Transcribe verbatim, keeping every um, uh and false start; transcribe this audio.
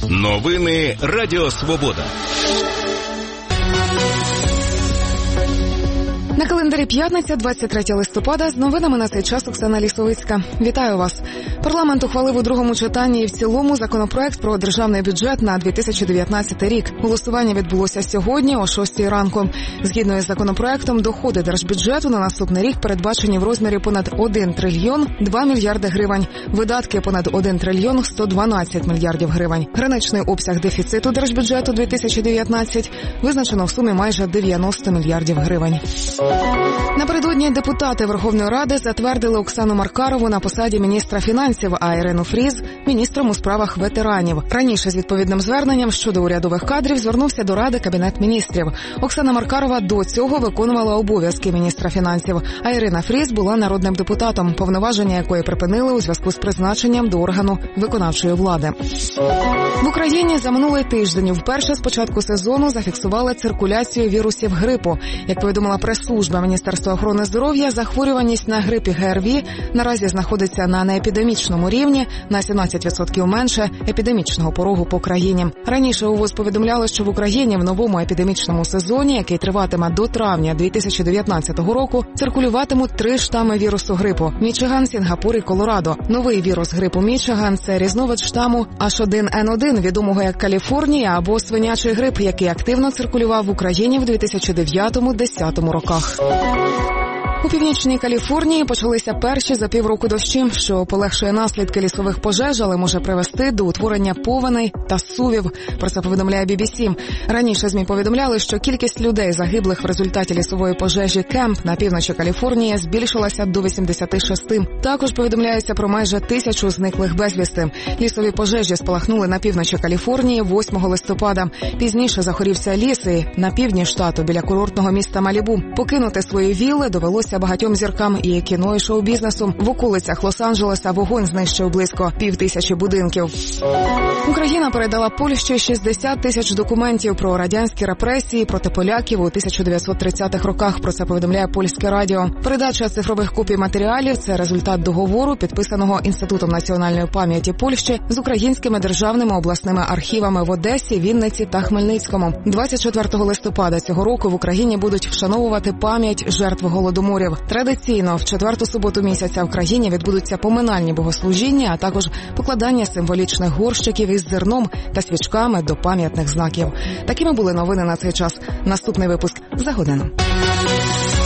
Новини Радіо Свобода. На календарі п'ятниця, двадцять третього листопада, з новинами на цей час Оксана Лісовицька. Вітаю вас. Парламент ухвалив у другому читанні і в цілому законопроект про державний бюджет на дві тисячі дев'ятнадцятий рік. Голосування відбулося сьогодні о шостій ранку. Згідно із законопроектом, доходи держбюджету на наступний рік передбачені в розмірі понад один трильйон два мільярди гривень. Видатки понад один трильйон сто дванадцять мільярдів гривень. Граничний обсяг дефіциту держбюджету дві тисячі дев'ятнадцять визначено в сумі майже дев'яносто мільярдів гривень. Напередодні депутати Верховної Ради затвердили Оксану Маркарову на посаді міністра фінансів, а Ірину Фріз – міністром у справах ветеранів. Раніше з відповідним зверненням щодо урядових кадрів звернувся до Ради Кабінет міністрів. Оксана Маркарова до цього виконувала обов'язки міністра фінансів, а Ірина Фріз була народним депутатом, повноваження якої припинили у зв'язку з призначенням до органу виконавчої влади. В Україні за минулий тиждень вперше з початку сезону зафіксували циркуляцію вірусів грипу. Як повідомила прес-служба Міністерства охорони здоров'я, захворюваність на грип і ГРВІ наразі знаходиться на неепідемічному рівні, на сімнадцять відсотків менше епідемічного порогу по країні. Раніше УВОЗ повідомляли, що в Україні в новому епідемічному сезоні, який триватиме до травня дві тисячі дев'ятнадцятого року, циркулюватимуть три штами вірусу грипу – Мічиган, Сінгапур і Колорадо. Новий вірус грипу Мічиган – це різновид штаму ейч один ен один, відомого як Каліфорнія або свинячий грип, який активно циркулював в Україні в дві тисячі дев'ятому-десятому роках. У північній Каліфорнії почалися перші за півроку дощі, що полегшує наслідки лісових пожеж, але може привести до утворення повеней та сувів. Про це повідомляє бі бі сі. Раніше ЗМІ повідомляли, що кількість людей, загиблих в результаті лісової пожежі Кемп на півночі Каліфорнії, збільшилася до вісімдесят шість. Також повідомляється про майже тисячу зниклих безвісти. Лісові пожежі спалахнули на півночі Каліфорнії восьмого листопада. Пізніше захорівся ліс і на півдні штату біля курортного міста Малібу. Покинути свої вілли довелося багатьом зіркам і кіно, і шоу-бізнесу. В околицях Лос-Анджелеса вогонь знищив близько пів тисячі будинків. Україна передала Польщі шістдесят тисяч документів про радянські репресії проти поляків у тисяча дев'ятсот тридцятих роках. Про це повідомляє Польське радіо. Передача цифрових копій матеріалів – це результат договору, підписаного Інститутом національної пам'яті Польщі з українськими державними обласними архівами в Одесі, Вінниці та Хмельницькому. двадцять четвертого листопада цього року в Україні будуть вшановувати пам'ять жертв Голодоморів. Традиційно в четверту суботу місяця в країні відбудуться поминальні богослужіння, а також покладання символічних горщиків із зерном та свічками до пам'ятних знаків. Такими були новини на цей час. Наступний випуск за годину.